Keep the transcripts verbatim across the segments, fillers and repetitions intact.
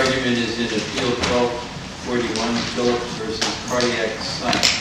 argument is in Appeal twelve forty-one, Phillips versus Cardiac Science.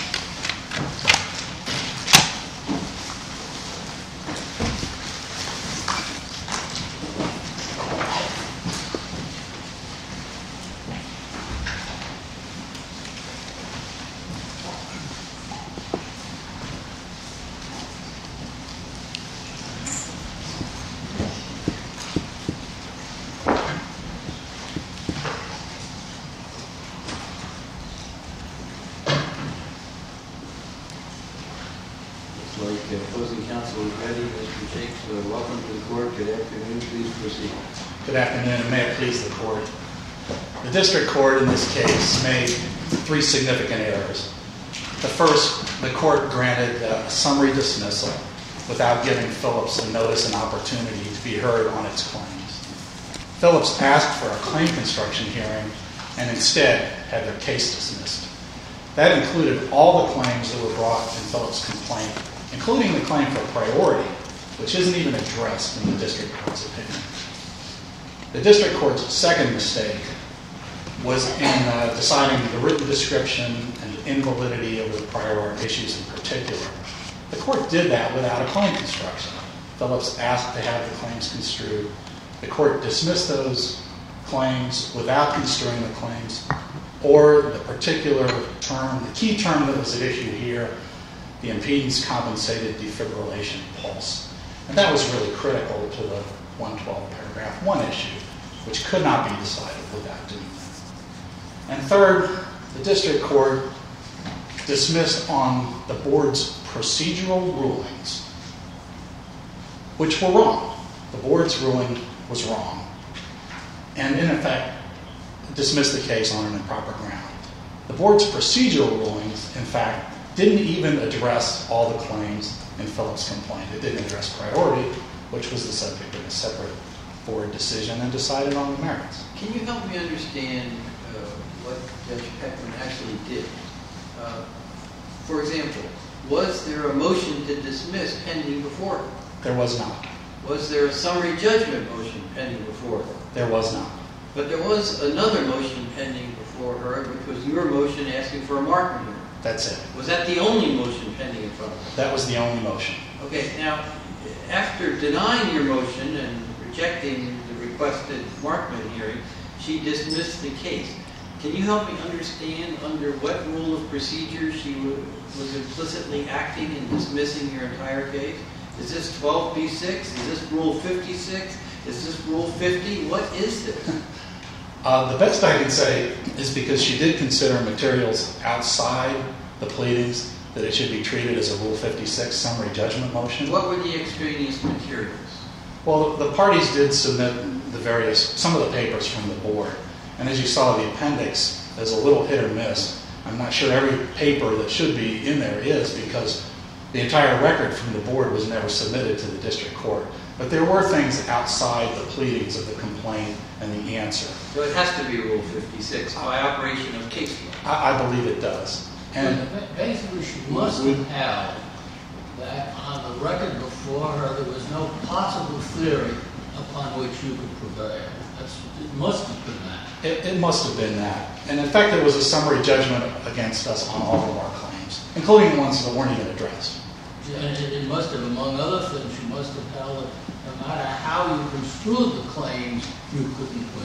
Like uh, opposing counsel is ready, Mister Jakes, uh, welcome to the court. Good afternoon. Please proceed. Good afternoon, and may it please the court. The district court in this case made three significant errors. The first, the court granted a summary dismissal without giving Phillips a notice and opportunity to be heard on its claims. Phillips asked for a claim construction hearing and instead had their case dismissed. That included all the claims that were brought in Phillips' complaint, including the claim for priority, which isn't even addressed in the district court's opinion. The district court's second mistake was in uh, deciding the written description and the invalidity of the prior art issues in particular. The court did that without a claim construction. Phillips asked to have the claims construed. The court dismissed those claims without construing the claims or the particular term, the key term that was at issue here, the impedance compensated defibrillation pulse. And that was really critical to the one twelve paragraph one issue, which could not be decided without doing that. And third, the district court dismissed on the board's procedural rulings, which were wrong. The board's ruling was wrong. And in effect, dismissed the case on an improper ground. The board's procedural rulings, in fact, didn't even address all the claims in Phillips' complaint. It didn't address priority, which was the subject of a separate board decision, and decided on the merits. Can you help me understand uh, what Judge Peckman actually did? Uh, for example, was there a motion to dismiss pending before her? There was not. Was there a summary judgment motion pending before her? There was not. But there was another motion pending before her, which was your motion asking for a Markman hearing. That's it. Was that the only motion pending in front of her? That was the only motion. Okay, now, after denying your motion and rejecting the requested Markman hearing, she dismissed the case. Can you help me understand under what rule of procedure she was implicitly acting in dismissing your entire case? Is this twelve B six? Is this Rule fifty-six? Is this Rule fifty? What is this? Uh, the best I can say is because she did consider materials outside the pleadings that it should be treated as a Rule fifty-six summary judgment motion. What were the extraneous materials? Well, the parties did submit the various, some of the papers from the board. And as you saw in the appendix, there's a little hit or miss. I'm not sure every paper that should be in there is, because the entire record from the board was never submitted to the district court. But there were things outside the pleadings of the complaint and the answer. So it has to be Rule fifty-six by operation of case law. I, I believe it does. And basically, she must have held that on the record before her there was no possible theory upon which you could prevail. That's, it must have been that. It, it must have been that. And in fact, there was a summary judgment against us on all of our claims, including the ones that weren't even addressed. And it, it must have, among other things, you must have held that no matter how you construed the claims, you couldn't win.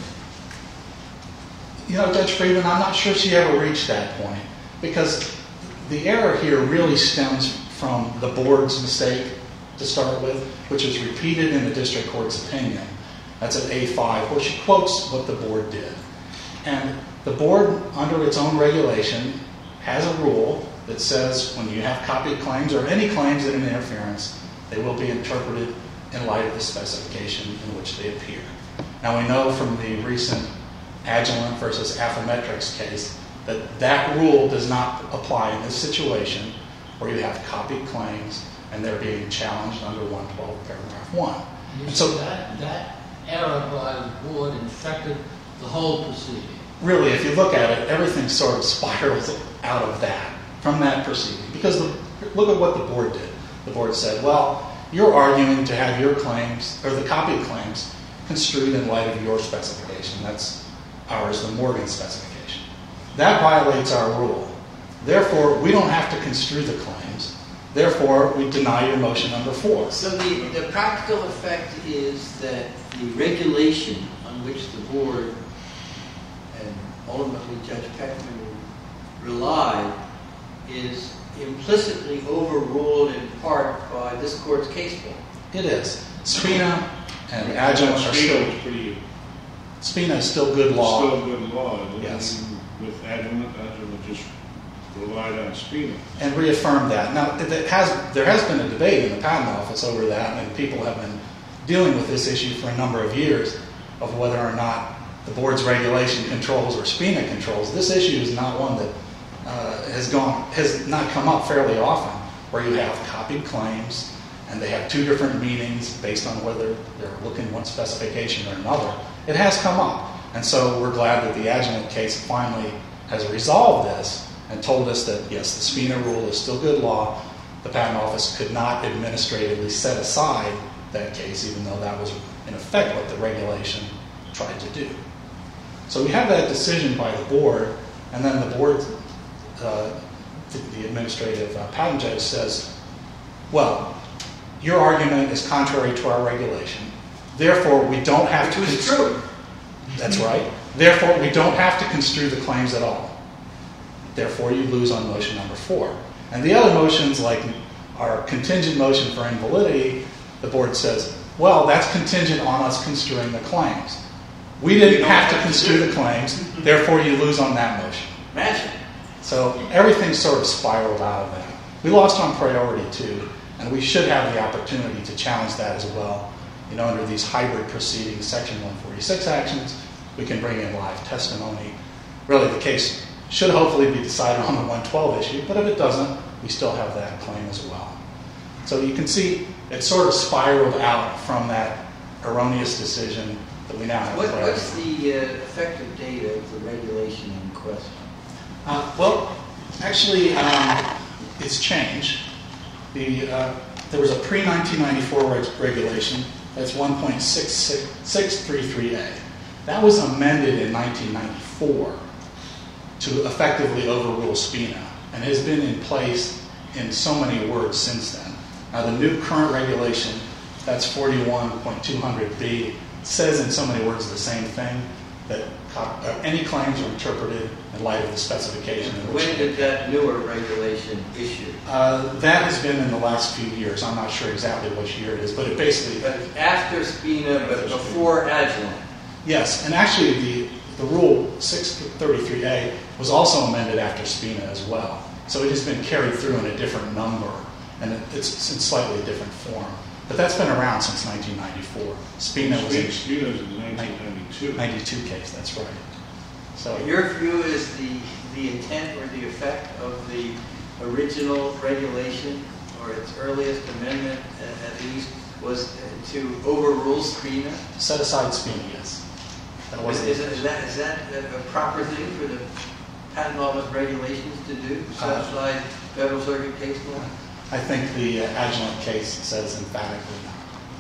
You know, Judge Friedman, I'm not sure she ever reached that point, because the error here really stems from the board's mistake to start with, which is repeated in the district court's opinion. That's at A five, where she quotes what the board did. And the board, under its own regulation, has a rule that says when you have copied claims or any claims in an interference, they will be interpreted in light of the specification in which they appear. Now, we know from the recent Agilent versus Affymetrix case that that rule does not apply in this situation where you have copied claims and they're being challenged under one twelve paragraph one. You and so that, that error by the board infected the whole proceeding. Really, if you look at it, everything sort of spirals out of that, from that proceeding. Because the, look at what the board did. The board said, well, you're arguing to have your claims, or the copied claims, construed in light of your specification. That's ours the Morgan specification. That violates our rule. Therefore, we don't have to construe the claims. Therefore, we deny your motion number four. So the, the practical effect is that the regulation on which the board and ultimately Judge Peckman relied is implicitly overruled in part by this court's case law. It is. Spina and Agilent are still... pretty... Spina is still good law. Still good law. Yes. With Agilent, Agilent just relied on Spina. And reaffirmed that. Now, it has, there has been a debate in the Patent Office over that, and people have been dealing with this issue for a number of years of whether or not the board's regulation controls or Spina controls. This issue is not one that uh, has gone has not come up fairly often, where you have copied claims and they have two different meanings based on whether they're looking one specification or another. It has come up, and so we're glad that the Agilent case finally has resolved this and told us that, yes, the Spina rule is still good law. The Patent Office could not administratively set aside that case, even though that was, in effect, what the regulation tried to do. So we have that decision by the board, and then the board, uh, the, the administrative uh, patent judge says, well, your argument is contrary to our regulation. Therefore, we don't have to... Which was true. That's right. Therefore, we don't have to construe the claims at all. Therefore, you lose on motion number four. And the other motions, like our contingent motion for invalidity, the board says, well, that's contingent on us construing the claims. We didn't have to construe the claims, therefore you lose on that motion. Imagine. So everything sort of spiraled out of that. We lost on priority too, and we should have the opportunity to challenge that as well. You know, under these hybrid proceedings, Section one forty-six actions, we can bring in live testimony. Really, the case should hopefully be decided on the one twelve issue, but if it doesn't, we still have that claim as well. So you can see it sort of spiraled out from that erroneous decision that we now have. What, what's the uh, effective date of the regulation in question? Uh, well, actually, um, it's changed. The, uh, there was a pre nineteen ninety-four reg- regulation, that's one point six six three three A. That was amended in nineteen ninety-four to effectively overrule Spina, and has been in place in so many words since then. Now, the new current regulation, that's forty-one point two hundred B, says in so many words the same thing, that uh, any claims are interpreted in light of the specification. In which when did that newer regulation issue? Uh, that has been in the last few years. I'm not sure exactly which year it is, but it basically... But after Spina, but before Agilent. Yes, and actually the, the rule six thirty-three A was also amended after Spina as well. So it has been carried through in a different number, and it, it's in slightly different form. But that's been around since nineteen ninety-four. Spina was in Spina was in nineteen ninety-two. ninety-two case, that's right. So Your view is the, the intent or the effect of the original regulation, or its earliest amendment uh, at least, was to overrule Spina? set aside Spina, yes. That Is, wasn't is, is that, is that a proper thing for the Patent Office regulations to do, set Uh, aside Federal Circuit case law? I think the uh, Agilent case says emphatically no.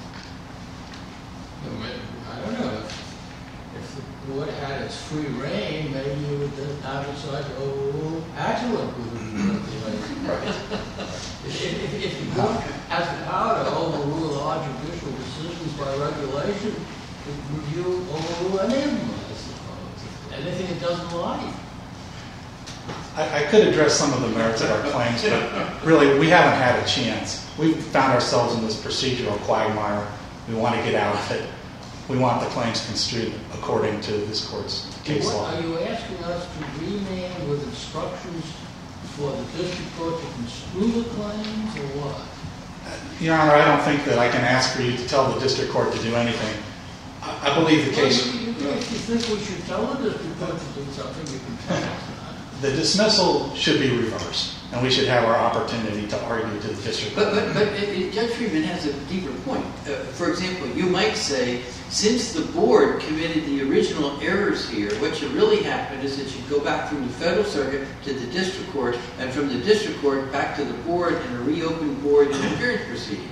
I don't know, if, if the board had its free reign, maybe you would then have decided to overrule Agilent within the regulation. Right. If, if, if the board has the power to overrule our judicial decisions by regulation, it review, overrule any of them, I suppose. Anything it doesn't like. I, I could address some of the merits of our claims, but really, we haven't had a chance. We've found ourselves in this procedural quagmire. We want to get out of it. We want the claims construed according to this court's case What, law. are you asking us to remand with instructions for the district court to construe the claims, or what? Your Honor, I don't think that I can ask for you to tell the district court to do anything. I, I believe the case... Well, you, you, if you think we should tell the district court to do something, you can tell us. The dismissal should be reversed, and we should have our opportunity to argue to the district court. But, but, but uh, Judge Friedman has a deeper point. Uh, for example, you might say, since the board committed the original errors here, what should really happen is it should go back from the Federal Circuit to the district court, and from the district court back to the board in a reopened board interference proceeding.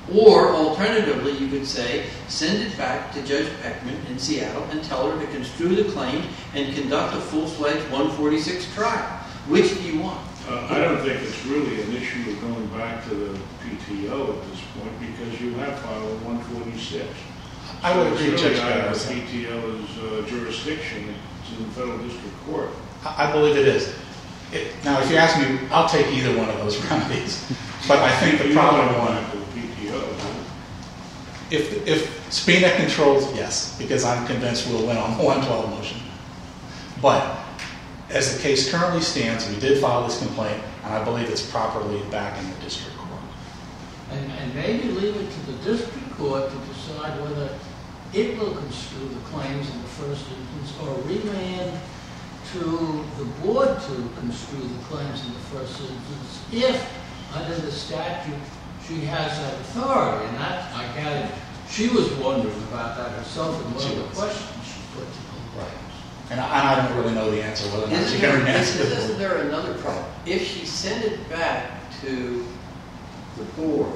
Or alternatively, you could say, send it back to Judge Peckman in Seattle and tell her to construe the claim and conduct a full-fledged one forty-six trial. Which do you want? Uh, I don't think it's really an issue of going back to the P T O at this point, because you have filed a one forty-six. I would agree, It's Judge really out of Barrows. the P T O's uh, jurisdiction. It's in the federal district court. I I believe it is. It, now, if you ask me, I'll take either one of those remedies. But I think the You don't problem want to go one, back to the P T O. if if subpoena controls, yes, because I'm convinced we'll win on the one twelve motion. But as the case currently stands, we did file this complaint, and I believe it's properly back in the district court. And, and maybe leave it to the district court to decide whether it will construe the claims in the first instance, or remand to the board to construe the claims in the first instance, if, under the statute, she has that authority. And that, I gather, she was wondering about that herself in one She of the was. questions she put to the Right. And I, and I don't really know the answer whether or not she Isn't can there, remand isn't, to the isn't board. there another problem? If she sent it back to the board,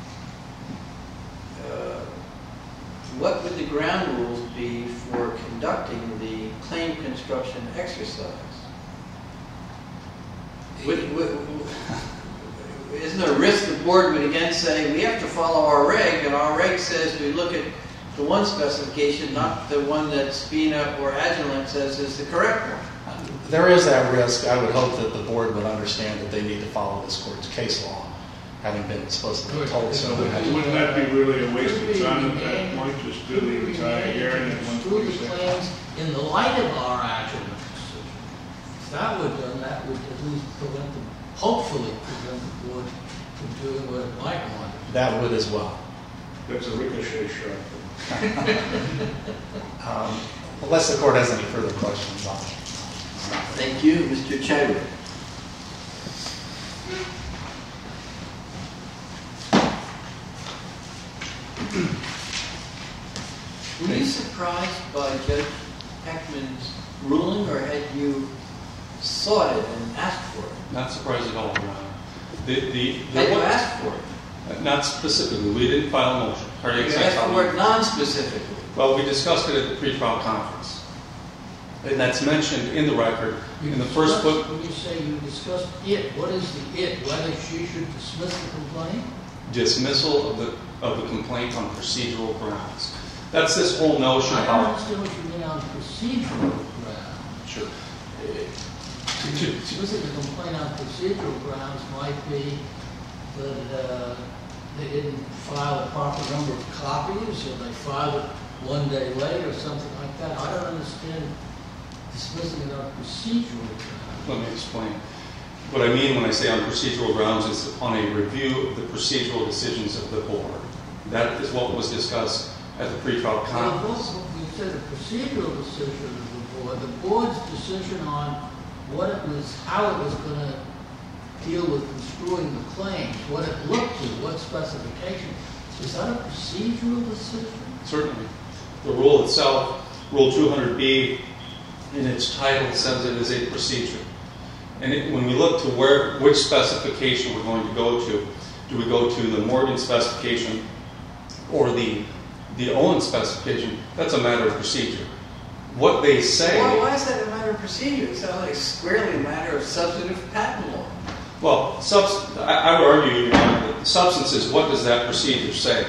uh, what would the ground rules be for conducting the claim construction exercise? Would, would, isn't there a risk the board would again say, we have to follow our reg, and our reg says we look at the one specification, not the one that Spina or Agilent says is the correct one? There is that risk. I would hope that the board would understand that they need to follow this court's case law, having been supposed to be told so. So wouldn't that be really a waste of time at that point, just do the entire hearing at one construe the forty-six? claims in the light of our Agilent decision. If that were done, that would at least prevent them, hopefully prevent the board from doing what it might want. That would as well. That's a ricochet shot. Um, unless the court has any further questions on it. Thank you, Mister Chadwick. Were you surprised by Judge Peckman's ruling, or had you sought it and asked for it? Not surprised at all, Your Honor. The, the, the Had you what- asked for it? Not specifically. We didn't file a motion. Cardiac You asked cytology. for it non-specifically. Well, we discussed it at the pretrial conference. And that's mentioned in the record in the first Discussed- book. When you say you discussed it, what is the it? Whether she should dismiss the complaint? Dismissal of the of the complaint on procedural grounds. That's this whole notion I don't about. understand what you mean on procedural grounds. Sure. Dismissing the complaint on procedural grounds might be that uh, they didn't file a proper number of copies, or they filed it one day late, or something like that. I don't understand dismissing it on procedural grounds. Let me explain. What I mean when I say on procedural grounds is on a review of the procedural decisions of the board. That is what was discussed at the pretrial conference. Well, you said a procedural decision of the board, the board's decision on what it was, how it was going to deal with construing the claims, what it looked to, what specification. Is that a procedural decision? Certainly. The rule itself, Rule two hundred B, in its title says it is a procedure. And it, when we look to where which specification we're going to go to, do we go to the Morgan specification or the the Owen specification? That's a matter of procedure. What they say. Why, why is that a matter of procedure? It sounds like squarely a matter of substantive patent law. Well, subs- I, I would argue, Your Honor, that the substance is what does that procedure say,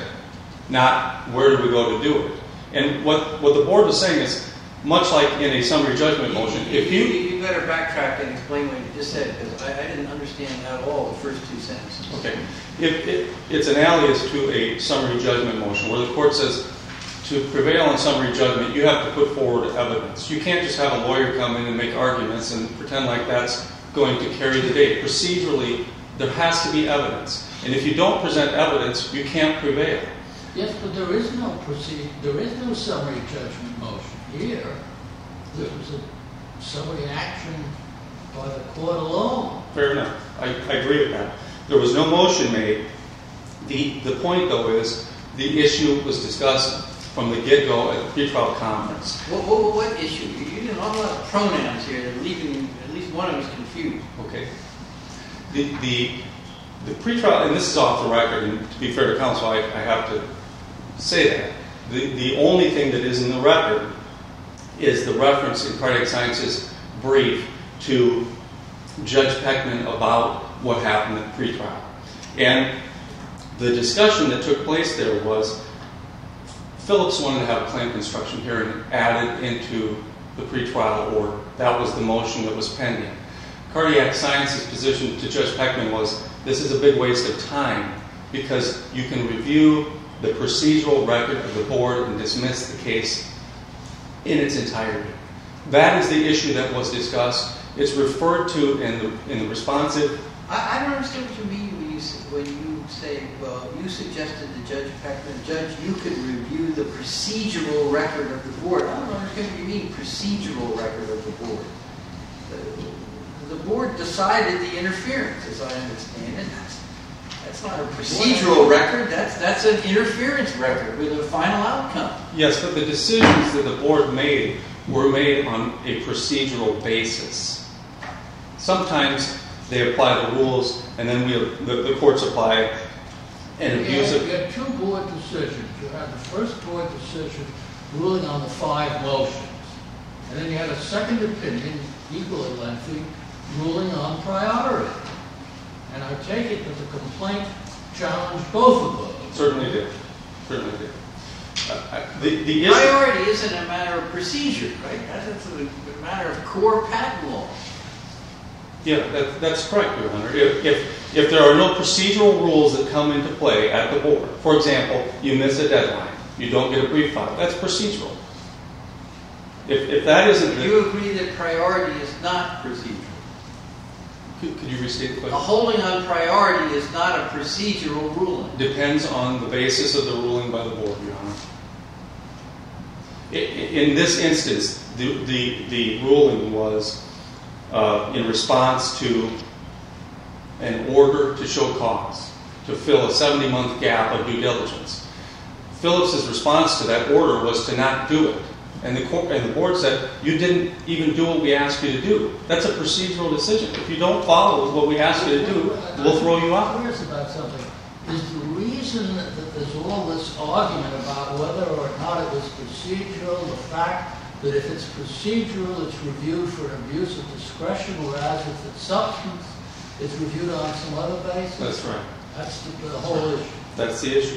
not where do we go to do it. And what, what the board was saying is, much like in a summary judgment motion, if you... You better backtrack and explain what you just said, because I, I didn't understand at all the first two sentences. Okay. If it, it's an alias to a summary judgment motion where the court says to prevail in summary judgment, you have to put forward evidence. You can't just have a lawyer come in and make arguments and pretend like that's going to carry the day. Procedurally, there has to be evidence. And if you don't present evidence, you can't prevail. Yes, but there is no procedure, there is no summary judgment motion here. This was a summary action by the court alone. Fair enough. I, I agree with that. There was no motion made. The, the point, though, is the issue was discussed from the get-go at the pretrial conference. What, what, what issue? You used an awful lot of pronouns here that are leaving at least one of us confused. Okay. The, the, the pretrial, and this is off the record, and to be fair to counsel, I, I have to say that. The, the only thing that is in the record is the reference in Cardiac Sciences brief to Judge Peckman about what happened at the pretrial. And the discussion that took place there was Phillips wanted to have a claim construction hearing added into the pretrial order. That was the motion that was pending. Cardiac Sciences' position to Judge Peckman was, this is a big waste of time because you can review the procedural record of the board and dismiss the case in its entirety. That is the issue that was discussed. It's referred to in the, in the responsive. I, I don't understand what you mean when you, s- when you say, well, you suggested to Judge Peckman, Judge, you could review the procedural record of the board. I don't understand what you mean, procedural record of the board. The, the board decided the interference, as I understand it. That's, that's not a procedural record. That's, that's an interference record with a final outcome. Yes, but the decisions that the board made were made on a procedural basis. Sometimes they apply the rules, and then we, the, the courts apply an You abuse had, of... you had two board decisions. You had the first board decision ruling on the five motions. And then you had a second opinion, equally lengthy, ruling on priority. And I take it that the complaint challenged both of those. Certainly did. Certainly did. Uh, I- the, the issue... Priority isn't a matter of procedure, right? That's a, a matter of core patent law. Yeah, that, that's correct, Your Honor. If, if, if there are no procedural rules that come into play at the board, for example, you miss a deadline, you don't get a brief file, that's procedural. If, if that isn't... Do you agree that priority is not procedural? Could, could you restate the A question? holding on priority is not a procedural ruling. Depends on the basis of the ruling by the board, Your Honor. I- In this instance, the, the, the ruling was uh, in response to an order to show cause, to fill a seventy-month gap of due diligence. Phillips's response to that order was to not do it. And the, court, and the board said, you didn't even do what we asked you to do. That's a procedural decision. If you don't follow what we asked you to do, we'll throw you out. I'm curious about something. Is the reason that there's all this argument about whether or not it was procedural, the fact that if it's procedural, it's reviewed for an abuse of discretion, whereas if it's substance, it's reviewed on some other basis? That's right. That's the, the whole issue. That's the issue.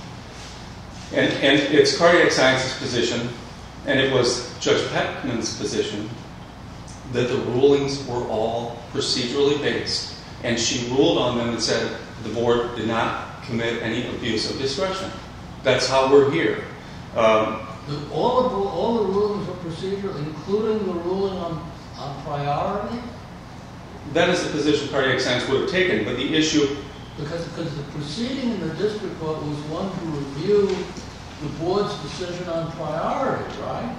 And, and it's Cardiac Sciences' position, and it was Judge Peckman's position, that the rulings were all procedurally based. And she ruled on them and said the board did not commit any abuse of discretion. That's how we're here. Um, The, all, of, the- all the rulings were procedural, including the ruling on, on priority? that is the position Cardiac Science would have taken, but the issue... Because, because the proceeding in the district court was one to review the board's decision on priority, right?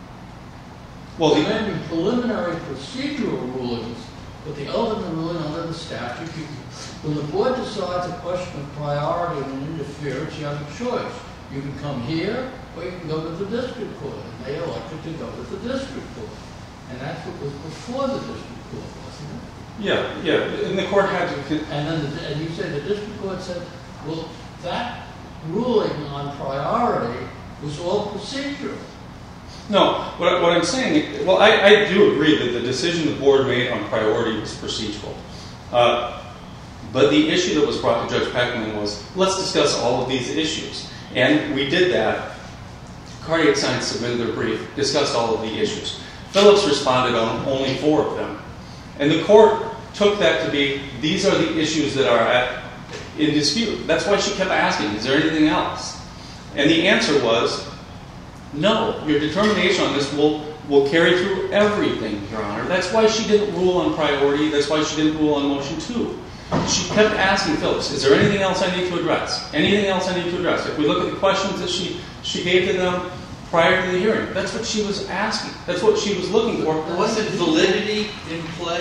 Well, There the, may be preliminary procedural rulings, but the ultimate ruling under the statute, you, when the board decides a question of priority and interference, you have a choice. You can come here, or you can go to the district court. And they elected to go to the district court. And that's what was before the district court, wasn't it? yeah, yeah, and the court had to... And then, the, and you say the district court said, well, that ruling on priority was all procedural. No, what, I- what I'm saying, well, I, I do agree that the decision the board made on priority was procedural. Uh, but the issue that was brought to Judge Peckman was, let's discuss all of these issues. And we did that. Cardiac Science submitted their brief, discussed all of the issues. Phillips responded on only four of them. And the court took that to be, these are the issues that are at, in dispute. That's why she kept asking, is there anything else? And the answer was, no, your determination on this will, will carry through everything, Your Honor. That's why she didn't rule on priority. That's why she didn't rule on motion two. She kept asking Phillips, is there anything else I need to address? Anything else I need to address? If we look at the questions that she, she gave to them prior to the hearing, that's what she was asking. That's what she was looking for. Wasn't validity in play?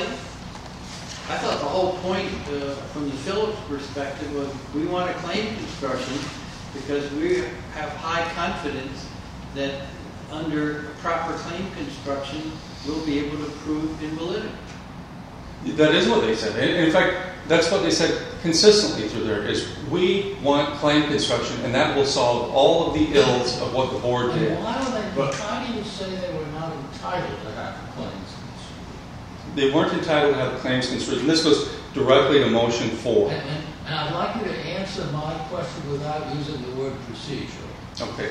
I thought the whole point uh, from the Phillips perspective was we want a claim construction because we have high confidence that under proper claim construction we'll be able to prove invalidity. That is what they said. In, in fact, That's what they said consistently through there, is we want claim construction, and that will solve all of the ills of what the board did. And why, would they, But- why do you say they were not entitled to have claims construed? They weren't entitled to have the claims construed, and this goes directly to motion four. And, and, and I'd like you to answer my question without using the word procedural. Okay.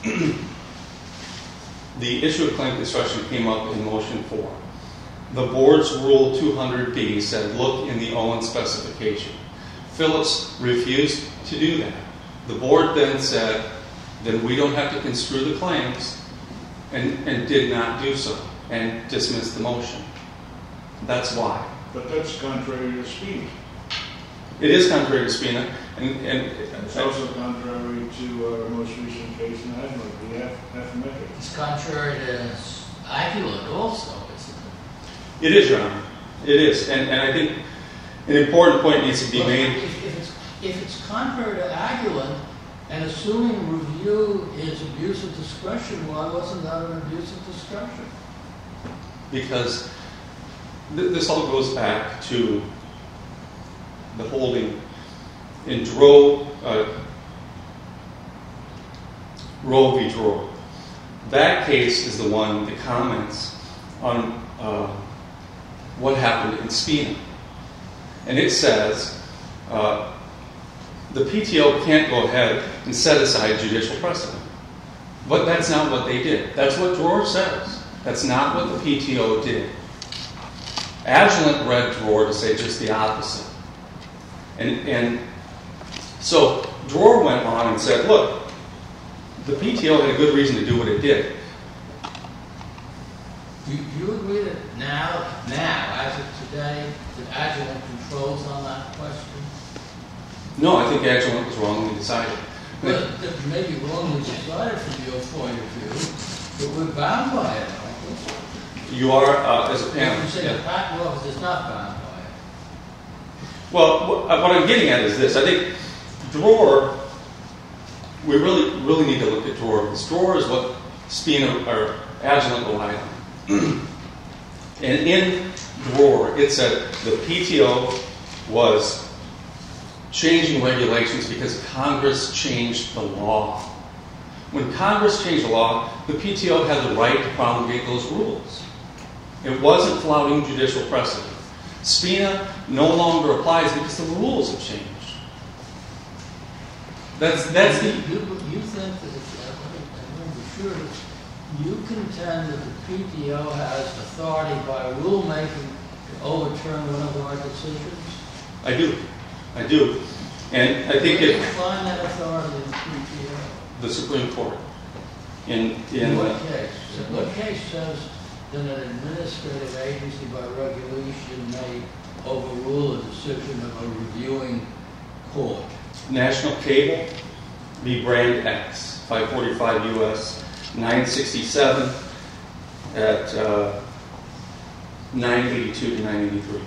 The issue of claim construction came up in motion four. The board's rule two hundred B said, look in the Owen specification. Phillips refused to do that. The board then said, then we don't have to construe the claims, and, and did not do so, and dismissed the motion. That's why. But that's contrary to Spina. It is contrary to Spina, and, and It's also contrary to our most recent case in Admiral, the Affirmative. It's contrary to Aguilar also, isn't it? it is, Your Honor. It is, and, and I think an important point needs to be Well, made. If, if, it's, if it's contrary to Aguilar, and assuming review is abuse of discretion, why wasn't that an abuse of discretion? Because th- this all goes back to the holding in Dro, uh, Roe v. Dro. That case is the one that comments on uh, what happened in Spina. And it says uh, the P T O can't go ahead and set aside judicial precedent. But that's not what they did. That's what Dror says. That's not what the P T O did. Agilent read Dror to say just the opposite. And, and so Dror went on and said, look, the P T O had a good reason to do what it did. Do you, you agree that now, now, as of today, that Agilent controls on that question? No, I think Agilent was wrongly decided. Well, that may be wrongly decided from your point of view, but we're bound by it, aren't we? You are, uh, as a panel. You say yeah. the patent office is not bound by it. Well, wh- what I'm getting at is this. I think Dror, we really, really need to look at Dror, because Dror is what Spina or Agilent relied on. And in Dror, it said the P T O was changing regulations because Congress changed the law. When Congress changed the law, the P T O had the right to promulgate those rules. It wasn't flouting judicial precedent. Spina no longer applies because the rules have changed. That's that's the. You, you think that, if, I want to be sure, you contend that the P T O has authority by rulemaking to overturn one of our decisions? I do, I do, and I think Where do you it. find that authority in the P T O? The Supreme Court. In In in what uh, case? In what case says that an administrative agency by regulation may overrule a decision of a reviewing court? National Cable v. Brand X, five forty-five U S nine sixty-seven at uh, nine eighty-two to nine eighty-three.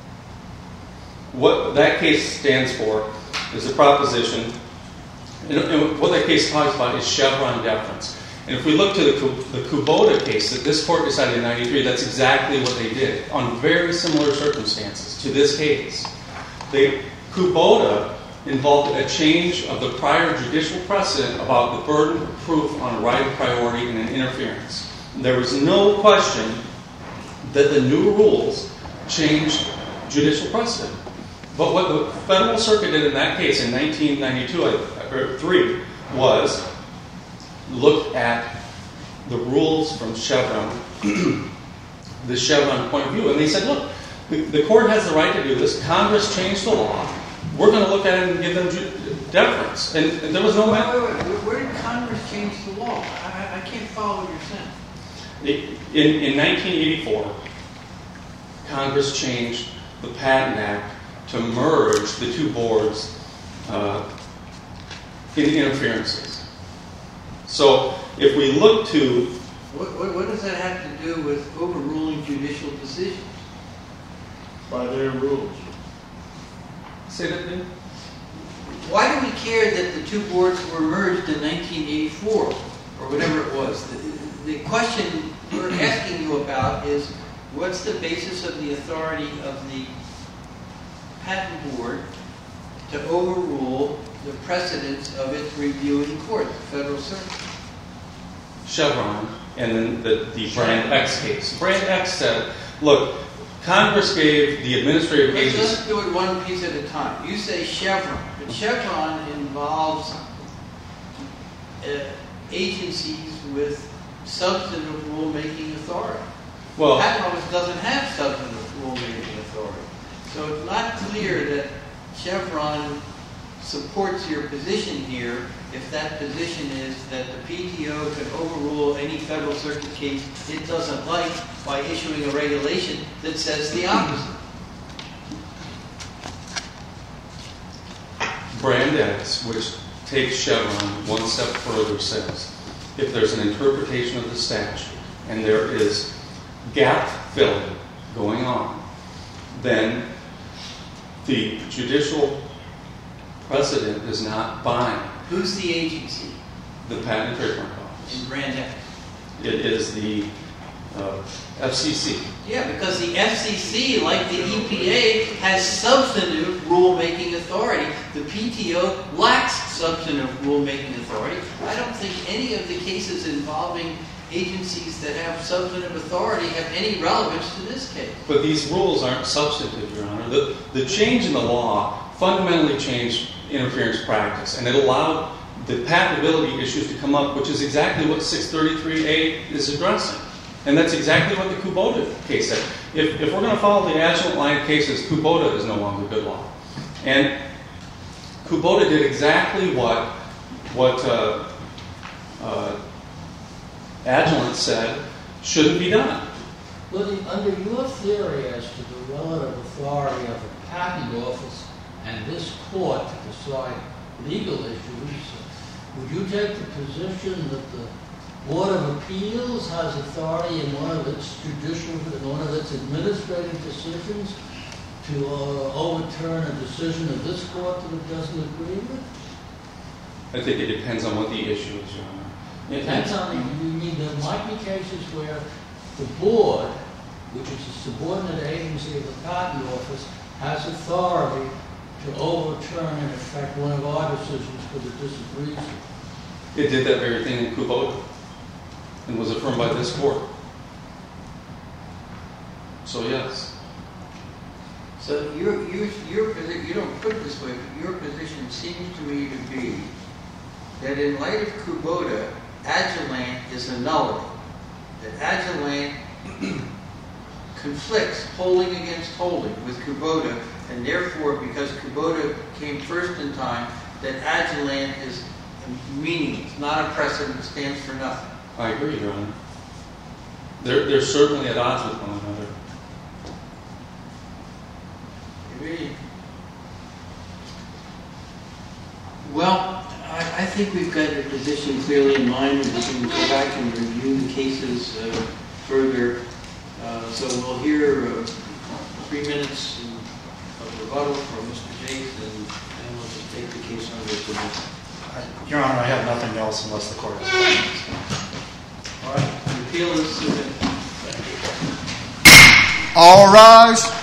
What that case stands for is a proposition, and, and what that case talks about is Chevron deference. And if we look to the, the Kubota case that this court decided in ninety-three, that's exactly what they did on very similar circumstances to this case. They, Kubota involved a change of the prior judicial precedent about the burden of proof on right of priority and an interference. There was no question that the new rules changed judicial precedent. But what the Federal Circuit did in that case in nineteen ninety-two or three was look at the rules from Chevron, the Chevron point of view, and they said, look, the, the court has the right to do this. Congress changed the law. We're going to look at it and give them ju- deference. And, and there was no matter. Wait, wait, wait. Where did Congress change the law? I, I can't follow what you're saying. In, in nineteen eighty-four, Congress changed the Patent Act to merge the two boards uh, in interferences. So if we look to... What, what, what does that have to do with overruling judicial decisions? By their rules. Say that again? Why do we care that the two boards were merged in nineteen eighty-four, or whatever it was? The, the question we're asking you about is, what's the basis of the authority of the patent board to overrule the precedents of its reviewing court, the Federal Circuit? Chevron, and then the, the Brand X case. Brand X said, look, Congress gave the administrative Let's, agency... let's do it one piece at a time. You say Chevron, but Chevron involves uh, agencies with substantive rulemaking authority. Well, Patent Office doesn't have substantive rulemaking authority. So it's not clear that Chevron supports your position here if that position is that the P T O can overrule any Federal Circuit case it doesn't like by issuing a regulation that says the opposite. Brand X, which takes Chevron one step further, says if there's an interpretation of the statute and there is gap filling going on, then the judicial precedent is not binding. Who's the agency The Patent and Trademark Office. in Brand X? It is the uh, F C C. Yeah, because the F C C, like the E P A, has substantive rulemaking authority. The P T O lacks substantive rulemaking authority. I don't think any of the cases involving agencies that have substantive authority have any relevance to this case. But these rules aren't substantive, Your Honor. The, the change in the law fundamentally changed interference practice, and it allowed the patentability issues to come up, which is exactly what six thirty-three A is addressing. And that's exactly what the Kubota case said. If, if we're going to follow the Agilent line of cases, Kubota is no longer good law. And Kubota did exactly what, what uh, uh, Agilent said shouldn't be done. Well, the- under your theory as to the relative authority of the Patent Office and this court to decide legal issues, would you take the position that the Board of Appeals has authority in one of its judicial, in one of its administrative decisions to uh, overturn a decision of this court that it doesn't agree with? I think it depends on what the issue is, Your Honor. It Depends on, you mean there might be cases where the board, which is a subordinate agency of the Patent Office, has authority to overturn, in effect, one of our decisions because it disagrees with. It did that very thing in Kubota and was affirmed by this court. So yes. So your, your, your position, you don't put it this way, but your position seems to me to be that in light of Kubota, Agilent is a nullity. That Agilent conflicts holding against holding with Kubota, and therefore, because Kubota came first in time, that Agilent is meaningless, not a precedent, stands for nothing. I agree, Your Honor. They're, they're certainly at odds with one another. Agreed. Well, I, I think we've got your position clearly in mind, and we can go back and review the cases uh, further. Uh, so we'll hear uh, three minutes of rebuttal from Mister Jakes, and, and we'll just take the case under submission. Your Honor, I have nothing else unless the court has questions. All right, the appeal is submitted. All rise.